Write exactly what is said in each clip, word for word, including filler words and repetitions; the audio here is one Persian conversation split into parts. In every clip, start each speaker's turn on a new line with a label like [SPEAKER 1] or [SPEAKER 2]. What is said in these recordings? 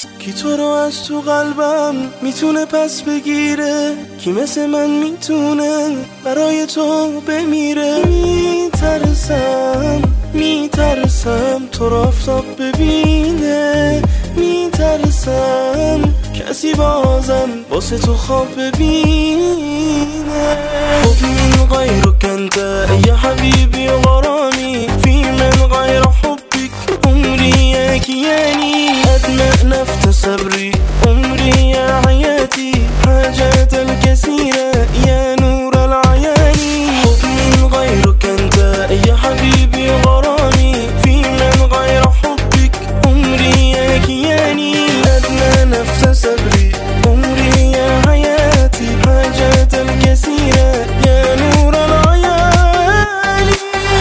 [SPEAKER 1] کی تو رو از تو قلبم میتونه پس بگیره؟ کی مثل من میتونه برای تو بمیره؟ میترسم میترسم تو رو آفتاب ببینه، میترسم کسی بازم واسه تو خواب ببینه. خب من غيرك انت يا حبيبي وغرامي، في من غير حبك عمري يا كياني، أدمع نفس صبري عمري يا حياتي، حاجات الكثيرة يا نور العياني. خب من غيرك انت يا حبيبي وغرامي، في من غير حبك عمري يا كياني، أدمع نفس صبري عمري يا حياتي، حاجات الكثيرة يا نور العياني.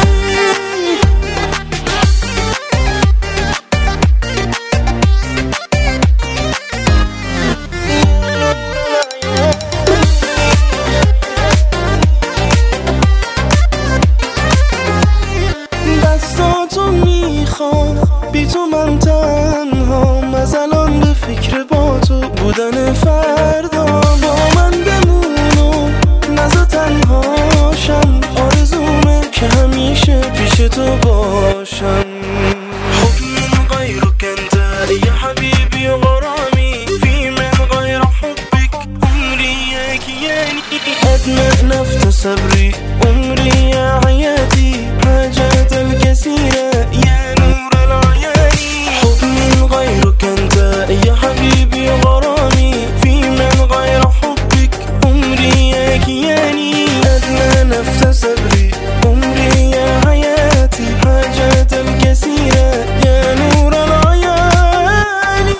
[SPEAKER 1] دستاتو میخوام بی تو من تنهام، از الان به فکر با تو بودن فردا، با من بمون و نزا تنهاشم، آرزومه که همیشه پیش تو باشم. حب من غيرك انت يا حبيبي وغرامي، في من غير حبك عمري يا كياني، أدمع نفس صبري عمري يا حياتي، حاجات الكثيرة يا نور العياني. حب من غيرك انت يا حبيبي وغرامي، في من غير حبك عمري يا كياني، أدنى نفس صبري عمري يا حياتي، حاجات الكثيرة يا نور العياني.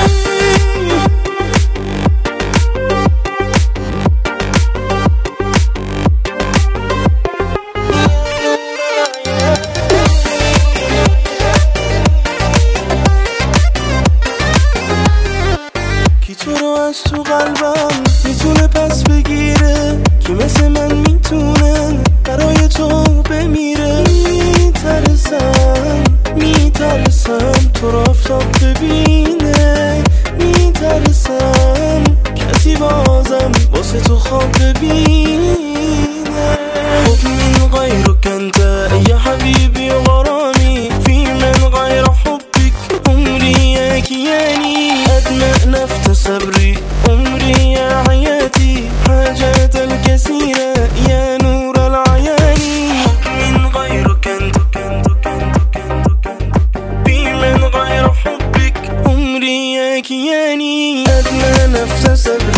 [SPEAKER 1] کی تو رو از تو قلبم میتونه پس بگیره؟ کی مثل من میتونه برای تو بمیره؟ میترسم میترسم تو رو آفتاب ببینه، میترسم کسی بازم واسه تو خواب ببینه. خب من غيرك انت يا حبيبي وغرامي، في من غير حبك عمري يا كياني، أدمع نفس صبري عمري يا حياتي، حاجات الكثيرة يا نور العياني. حب من غيرك انت في من غير حبك عمري يا كياني، أدمع نفس صبري